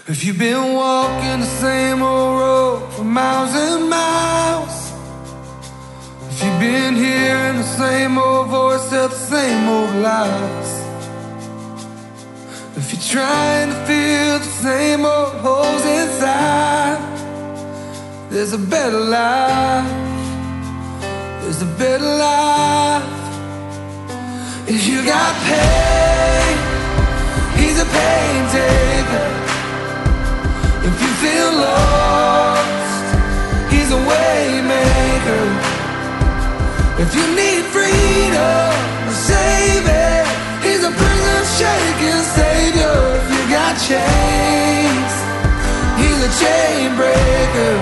If you've been walking the same old road for miles and miles, if you've been hearing the same old voice, tell the same old lies, if you're trying to fill the same old holes inside, there's a better life, there's a better life. If you got pain, he's a pain taker. If you feel lost, he's a way maker. If you need freedom, save it, he's a prison shaking savior. If you got chains, he's a chain breaker.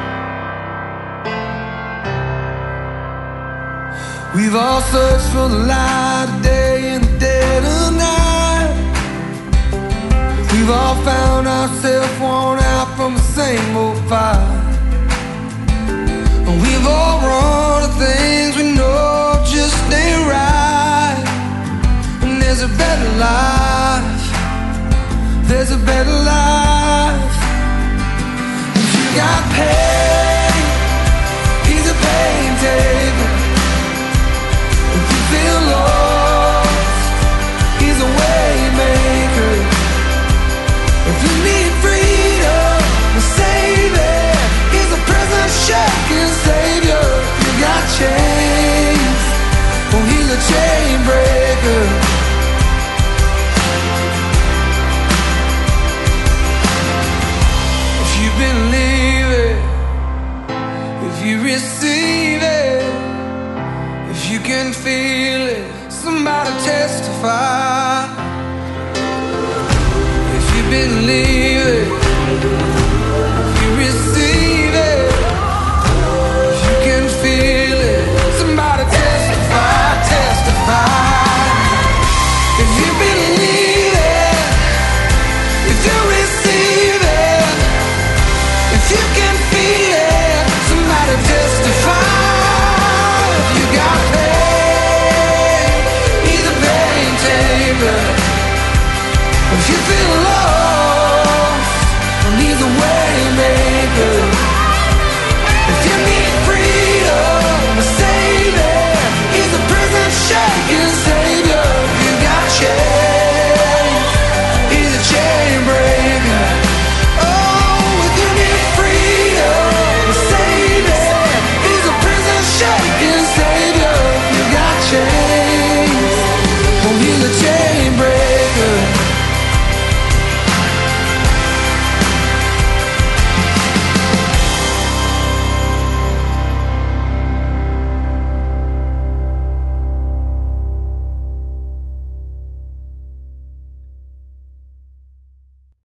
We've all searched for the light of day in the dead of night. We've all found ourselves worn out from the same old fight. We've all run to things we know just ain't right. And there's a better life, there's a better life. If you got pain, he's a pain taker. If you feel lost,